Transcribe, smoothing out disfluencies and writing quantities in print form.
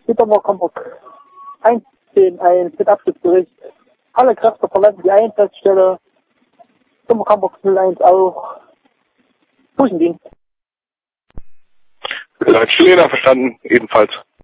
Gütermoor Hamburg 1-10-1 mit Abschlussbericht. Alle Kräfte verlassen die Einsatzstelle. Gütermoor Hamburg 01 auch. Zwischendienst. Leitstelle verstanden, ebenfalls.